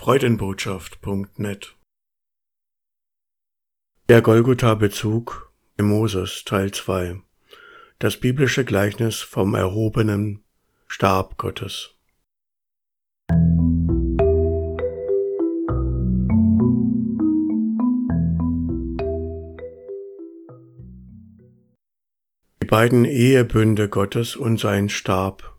Freudenbotschaft.net. Der Golgotha-Bezug in Moses Teil 2. Das biblische Gleichnis vom erhobenen Stab Gottes. Die beiden Ehebünde Gottes und sein Stab.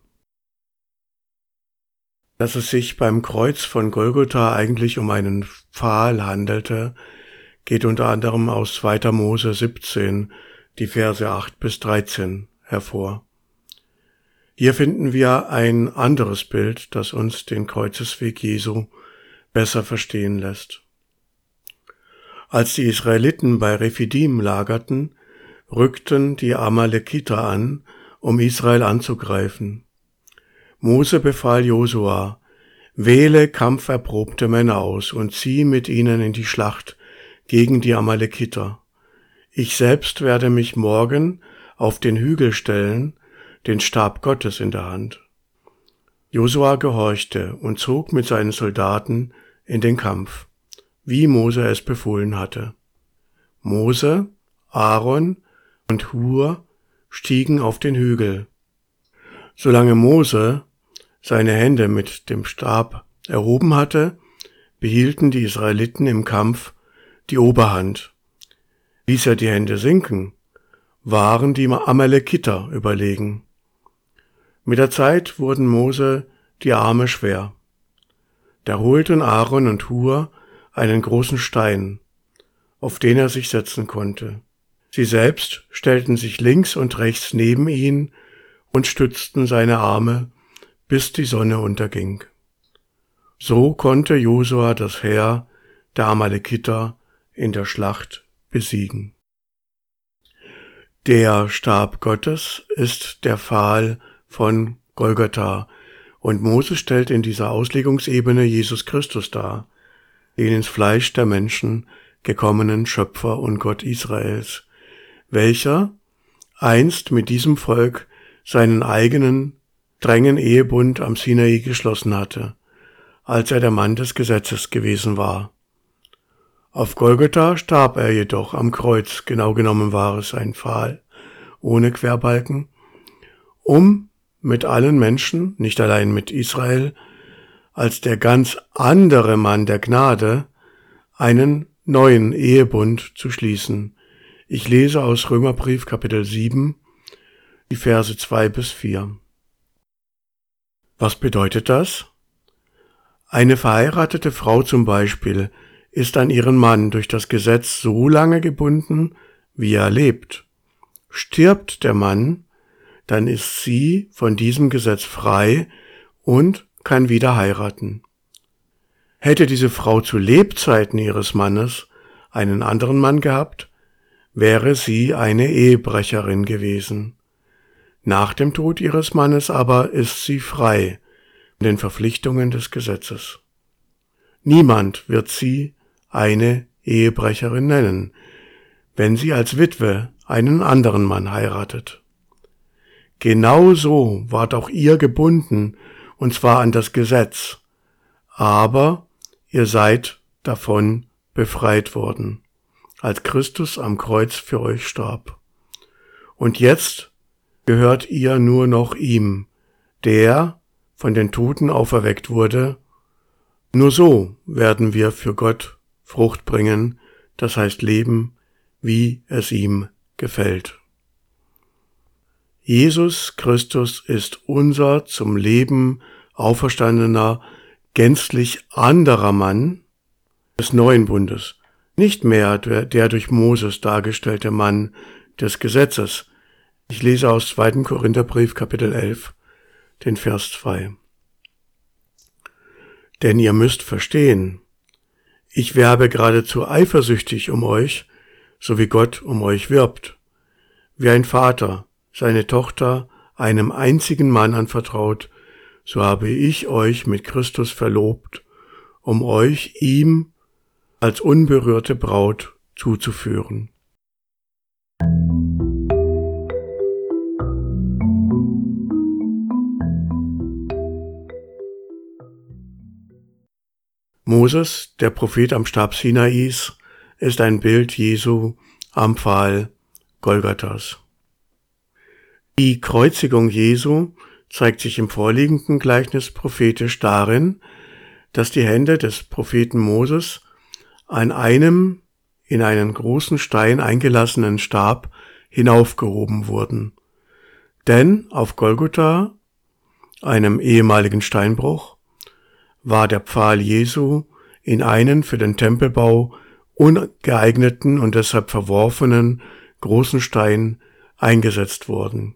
Dass es sich beim Kreuz von Golgotha eigentlich um einen Pfahl handelte, geht unter anderem aus 2. Mose 17, die Verse 8 bis 13 hervor. Hier finden wir ein anderes Bild, das uns den Kreuzesweg Jesu besser verstehen lässt. Als die Israeliten bei Rephidim lagerten, rückten die Amalekiter an, um Israel anzugreifen. Mose befahl Josua: Wähle kampferprobte Männer aus und zieh mit ihnen in die Schlacht gegen die Amalekiter. Ich selbst werde mich morgen auf den Hügel stellen, den Stab Gottes in der Hand. Josua gehorchte und zog mit seinen Soldaten in den Kampf, wie Mose es befohlen hatte. Mose, Aaron und Hur stiegen auf den Hügel. Solange Mose seine Hände mit dem Stab erhoben hatte, behielten die Israeliten im Kampf die Oberhand. Ließ er die Hände sinken, waren die Amalekiter überlegen. Mit der Zeit wurden Mose die Arme schwer. Da holten Aaron und Hur einen großen Stein, auf den er sich setzen konnte. Sie selbst stellten sich links und rechts neben ihn und stützten seine Arme, bis die Sonne unterging. So konnte Josua das Heer der Amalekiter in der Schlacht besiegen. Der Stab Gottes ist der Pfahl von Golgatha, und Mose stellt in dieser Auslegungsebene Jesus Christus dar, den ins Fleisch der Menschen gekommenen Schöpfer und Gott Israels, welcher einst mit diesem Volk seinen eigenen strengen Ehebund am Sinai geschlossen hatte, als er der Mann des Gesetzes gewesen war. Auf Golgatha starb er jedoch am Kreuz, genau genommen war es ein Pfahl ohne Querbalken, um mit allen Menschen, nicht allein mit Israel, als der ganz andere Mann der Gnade, einen neuen Ehebund zu schließen. Ich lese aus Römerbrief Kapitel 7, die Verse 2 bis 4. Was bedeutet das? Eine verheiratete Frau zum Beispiel ist an ihren Mann durch das Gesetz so lange gebunden, wie er lebt. Stirbt der Mann, dann ist sie von diesem Gesetz frei und kann wieder heiraten. Hätte diese Frau zu Lebzeiten ihres Mannes einen anderen Mann gehabt, wäre sie eine Ehebrecherin gewesen. Nach dem Tod ihres Mannes aber ist sie frei von den Verpflichtungen des Gesetzes. Niemand wird sie eine Ehebrecherin nennen, wenn sie als Witwe einen anderen Mann heiratet. Genauso ward auch ihr gebunden, und zwar an das Gesetz, aber ihr seid davon befreit worden, als Christus am Kreuz für euch starb. Und jetzt gehört ihr nur noch ihm, der von den Toten auferweckt wurde. Nur so werden wir für Gott Frucht bringen, das heißt leben, wie es ihm gefällt. Jesus Christus ist unser zum Leben auferstandener, gänzlich anderer Mann des neuen Bundes, nicht mehr der durch Moses dargestellte Mann des Gesetzes. Ich lese aus 2. Korintherbrief, Kapitel 11, den Vers 2. Denn ihr müsst verstehen, ich werbe geradezu eifersüchtig um euch, so wie Gott um euch wirbt. Wie ein Vater seine Tochter einem einzigen Mann anvertraut, so habe ich euch mit Christus verlobt, um euch ihm als unberührte Braut zuzuführen. Moses, der Prophet am Stab Sinais, ist ein Bild Jesu am Pfahl Golgathas. Die Kreuzigung Jesu zeigt sich im vorliegenden Gleichnis prophetisch darin, dass die Hände des Propheten Moses an einem in einen großen Stein eingelassenen Stab hinaufgehoben wurden. Denn auf Golgotha, einem ehemaligen Steinbruch, war der Pfahl Jesu in einen für den Tempelbau ungeeigneten und deshalb verworfenen großen Stein eingesetzt worden.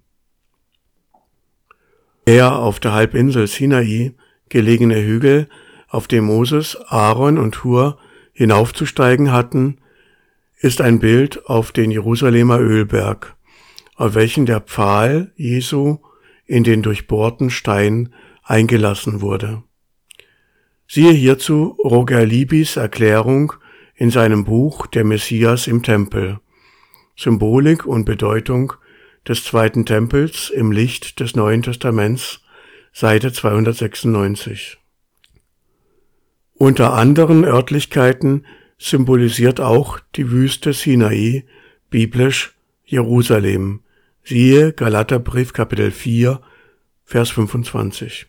Der auf der Halbinsel Sinai gelegene Hügel, auf dem Moses, Aaron und Hur hinaufzusteigen hatten, ist ein Bild auf den Jerusalemer Ölberg, auf welchen der Pfahl Jesu in den durchbohrten Stein eingelassen wurde. Siehe hierzu Roger Liebys Erklärung in seinem Buch Der Messias im Tempel, Symbolik und Bedeutung des zweiten Tempels im Licht des Neuen Testaments, Seite 296. Unter anderen Örtlichkeiten symbolisiert auch die Wüste Sinai, biblisch Jerusalem. Siehe Galaterbrief Kapitel 4, Vers 25.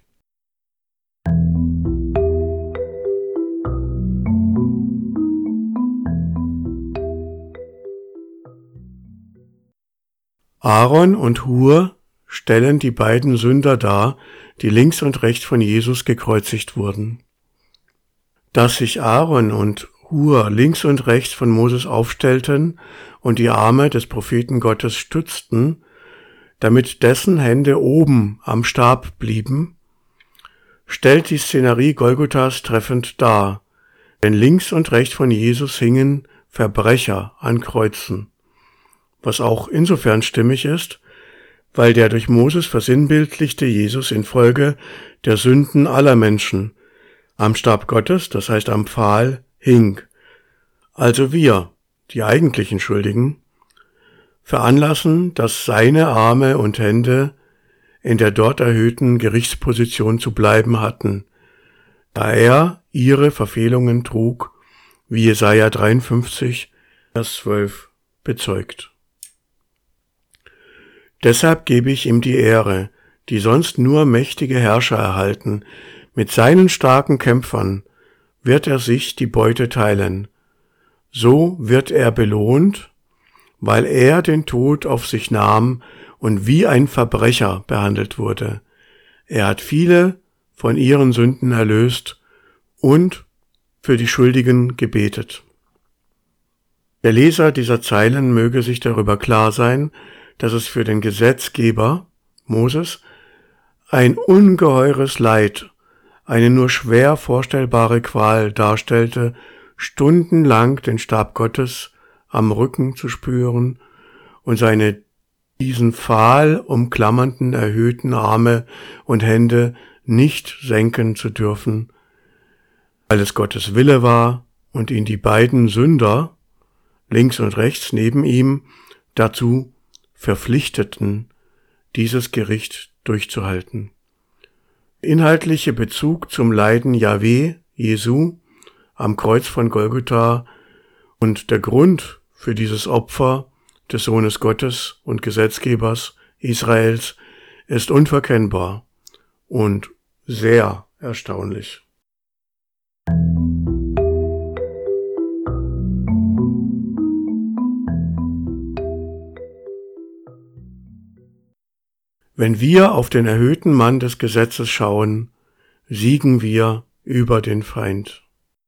Aaron und Hur stellen die beiden Sünder dar, die links und rechts von Jesus gekreuzigt wurden. Dass sich Aaron und Hur links und rechts von Moses aufstellten und die Arme des Propheten Gottes stützten, damit dessen Hände oben am Stab blieben, stellt die Szenerie Golgothas treffend dar, denn links und rechts von Jesus hingen Verbrecher an Kreuzen, was auch insofern stimmig ist, weil der durch Moses versinnbildlichte Jesus infolge der Sünden aller Menschen am Stab Gottes, das heißt am Pfahl, hing. Also wir, die eigentlichen Schuldigen, veranlassen, dass seine Arme und Hände in der dort erhöhten Gerichtsposition zu bleiben hatten, da er ihre Verfehlungen trug, wie Jesaja 53, Vers 12 bezeugt. Deshalb gebe ich ihm die Ehre, die sonst nur mächtige Herrscher erhalten. Mit seinen starken Kämpfern wird er sich die Beute teilen. So wird er belohnt, weil er den Tod auf sich nahm und wie ein Verbrecher behandelt wurde. Er hat viele von ihren Sünden erlöst und für die Schuldigen gebetet. Der Leser dieser Zeilen möge sich darüber klar sein, dass es für den Gesetzgeber, Moses, ein ungeheures Leid, eine nur schwer vorstellbare Qual darstellte, stundenlang den Stab Gottes am Rücken zu spüren und seine diesen Pfahl umklammernden erhöhten Arme und Hände nicht senken zu dürfen, weil es Gottes Wille war und ihn die beiden Sünder, links und rechts neben ihm, dazu verpflichteten, dieses Gericht durchzuhalten. Inhaltliche Bezug zum Leiden Jahwe, Jesu, am Kreuz von Golgotha und der Grund für dieses Opfer des Sohnes Gottes und Gesetzgebers Israels ist unverkennbar und sehr erstaunlich. Wenn wir auf den erhöhten Mann des Gesetzes schauen, siegen wir über den Feind.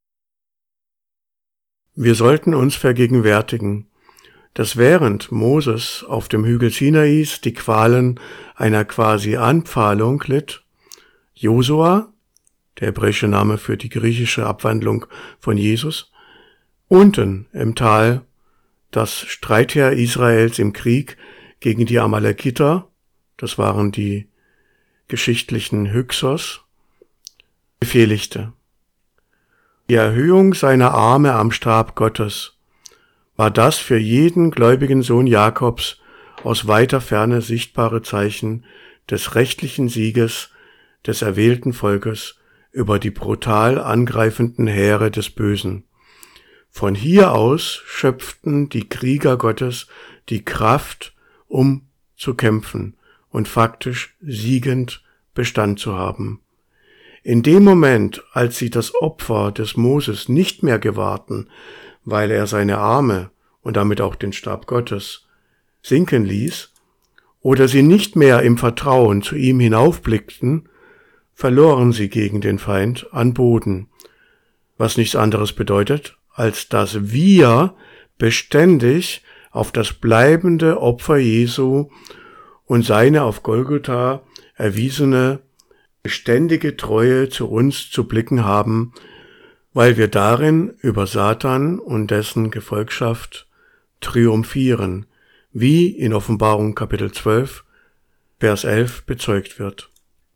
Wir sollten uns vergegenwärtigen, dass während Moses auf dem Hügel Sinais die Qualen einer quasi Anpfahlung litt, Josua, der hebräische Name für die griechische Abwandlung von Jesus, unten im Tal das Streitheer Israels im Krieg gegen die Amalekiter, das waren die geschichtlichen Hyksos, befehligte. Die Erhöhung seiner Arme am Stab Gottes war das für jeden gläubigen Sohn Jakobs aus weiter Ferne sichtbare Zeichen des rechtlichen Sieges des erwählten Volkes über die brutal angreifenden Heere des Bösen. Von hier aus schöpften die Krieger Gottes die Kraft, um zu kämpfen und faktisch siegend Bestand zu haben. In dem Moment, als sie das Opfer des Moses nicht mehr gewahrten, weil er seine Arme und damit auch den Stab Gottes sinken ließ, oder sie nicht mehr im Vertrauen zu ihm hinaufblickten, verloren sie gegen den Feind an Boden, was nichts anderes bedeutet, als dass wir beständig auf das bleibende Opfer Jesu und seine auf Golgotha erwiesene beständige Treue zu uns zu blicken haben, weil wir darin über Satan und dessen Gefolgschaft triumphieren, wie in Offenbarung Kapitel 12, Vers 11 bezeugt wird.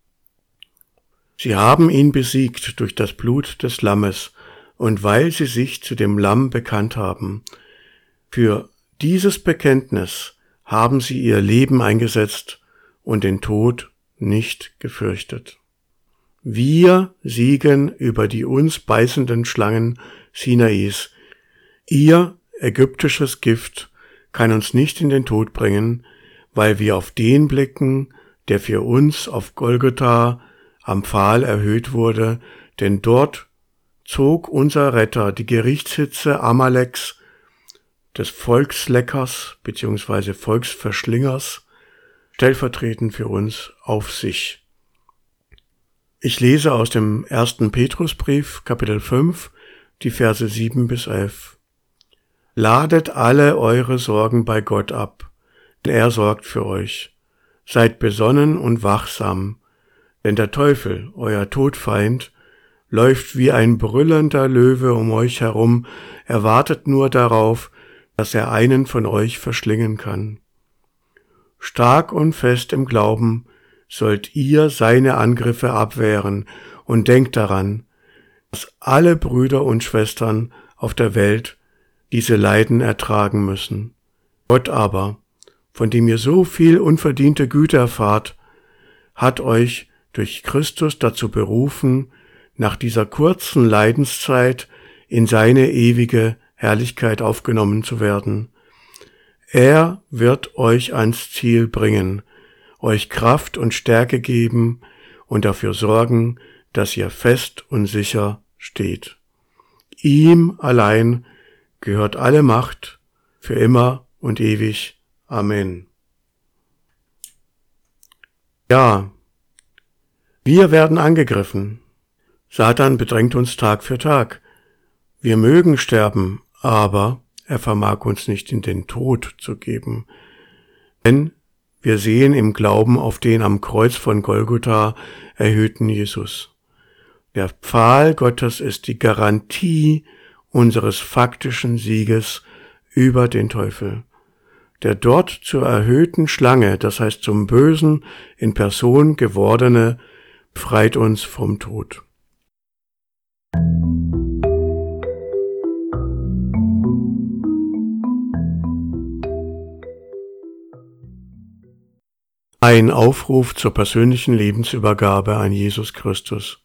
Sie haben ihn besiegt durch das Blut des Lammes und weil sie sich zu dem Lamm bekannt haben. Für dieses Bekenntnis haben sie ihr Leben eingesetzt und den Tod nicht gefürchtet. Wir siegen über die uns beißenden Schlangen Sinais. Ihr ägyptisches Gift kann uns nicht in den Tod bringen, weil wir auf den blicken, der für uns auf Golgotha am Pfahl erhöht wurde, denn dort zog unser Retter die Gerichtshitze Amaleks, des Volksleckers bzw. Volksverschlingers, stellvertretend für uns auf sich. Ich lese aus dem 1. Petrusbrief, Kapitel 5, die Verse 7 bis 11. Ladet alle eure Sorgen bei Gott ab, denn er sorgt für euch. Seid besonnen und wachsam, denn der Teufel, euer Todfeind, läuft wie ein brüllender Löwe um euch herum, er wartet nur darauf, dass er einen von euch verschlingen kann. Stark und fest im Glauben sollt ihr seine Angriffe abwehren und denkt daran, dass alle Brüder und Schwestern auf der Welt diese Leiden ertragen müssen. Gott aber, von dem ihr so viel unverdiente Güte erfahrt, hat euch durch Christus dazu berufen, nach dieser kurzen Leidenszeit in seine ewige Herrlichkeit aufgenommen zu werden. Er wird euch ans Ziel bringen, euch Kraft und Stärke geben und dafür sorgen, dass ihr fest und sicher steht. Ihm allein gehört alle Macht für immer und ewig. Amen. Ja, wir werden angegriffen. Satan bedrängt uns Tag für Tag. Wir mögen sterben, aber er vermag uns nicht in den Tod zu geben. Denn wir sehen im Glauben auf den am Kreuz von Golgotha erhöhten Jesus. Der Pfahl Gottes ist die Garantie unseres faktischen Sieges über den Teufel. Der dort zur erhöhten Schlange, das heißt zum Bösen in Person gewordene, befreit uns vom Tod. Ein Aufruf zur persönlichen Lebensübergabe an Jesus Christus.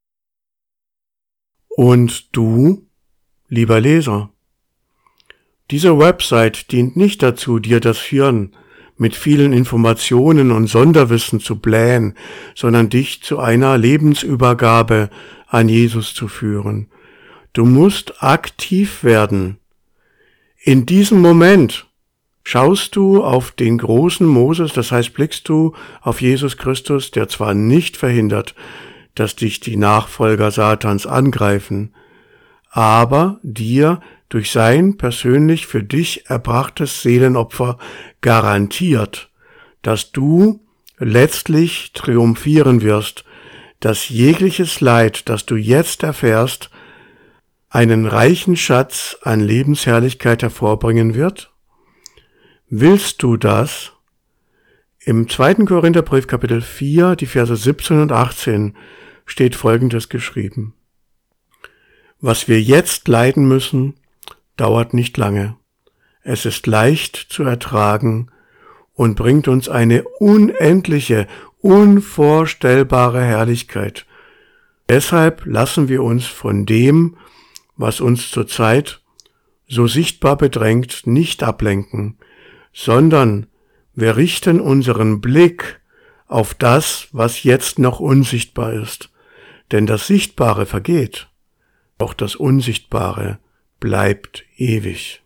Und du, lieber Leser, diese Website dient nicht dazu, dir das Hirn mit vielen Informationen und Sonderwissen zu blähen, sondern dich zu einer Lebensübergabe an Jesus zu führen. Du musst aktiv werden. In diesem Moment schaust du auf den großen Moses, das heißt blickst du auf Jesus Christus, der zwar nicht verhindert, dass dich die Nachfolger Satans angreifen, aber dir durch sein persönlich für dich erbrachtes Seelenopfer garantiert, dass du letztlich triumphieren wirst, dass jegliches Leid, das du jetzt erfährst, einen reichen Schatz an Lebensherrlichkeit hervorbringen wird? Willst du das? Im 2. Korintherbrief Kapitel 4, die Verse 17 und 18 steht Folgendes geschrieben. Was wir jetzt leiden müssen, dauert nicht lange. Es ist leicht zu ertragen und bringt uns eine unendliche, unvorstellbare Herrlichkeit. Deshalb lassen wir uns von dem, was uns zurzeit so sichtbar bedrängt, nicht ablenken, sondern wir richten unseren Blick auf das, was jetzt noch unsichtbar ist. Denn das Sichtbare vergeht, doch das Unsichtbare bleibt ewig.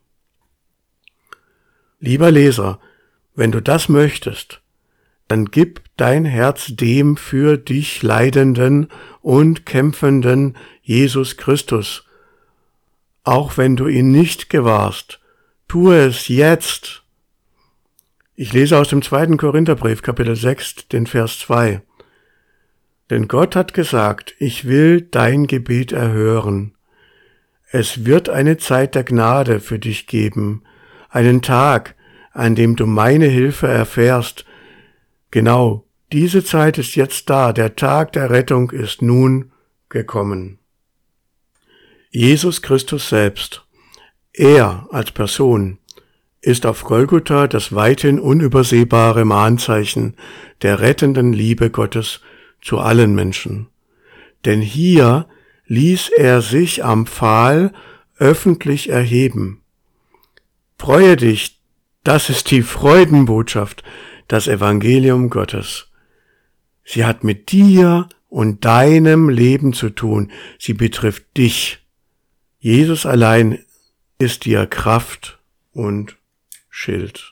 Lieber Leser, wenn du das möchtest, dann gib dein Herz dem für dich leidenden und kämpfenden Jesus Christus. Auch wenn du ihn nicht gewahrst, tue es jetzt. Ich lese aus dem 2. Korintherbrief, Kapitel 6, den Vers 2. Denn Gott hat gesagt, ich will dein Gebet erhören. Es wird eine Zeit der Gnade für dich geben, einen Tag, an dem du meine Hilfe erfährst. Genau, diese Zeit ist jetzt da, der Tag der Rettung ist nun gekommen. Jesus Christus selbst, er als Person, ist auf Golgotha das weithin unübersehbare Mahnzeichen der rettenden Liebe Gottes zu allen Menschen. Denn hier ließ er sich am Pfahl öffentlich erheben. Freue dich, das ist die Freudenbotschaft, das Evangelium Gottes. Sie hat mit dir und deinem Leben zu tun, sie betrifft dich. Jesus allein ist dir Kraft und Schild.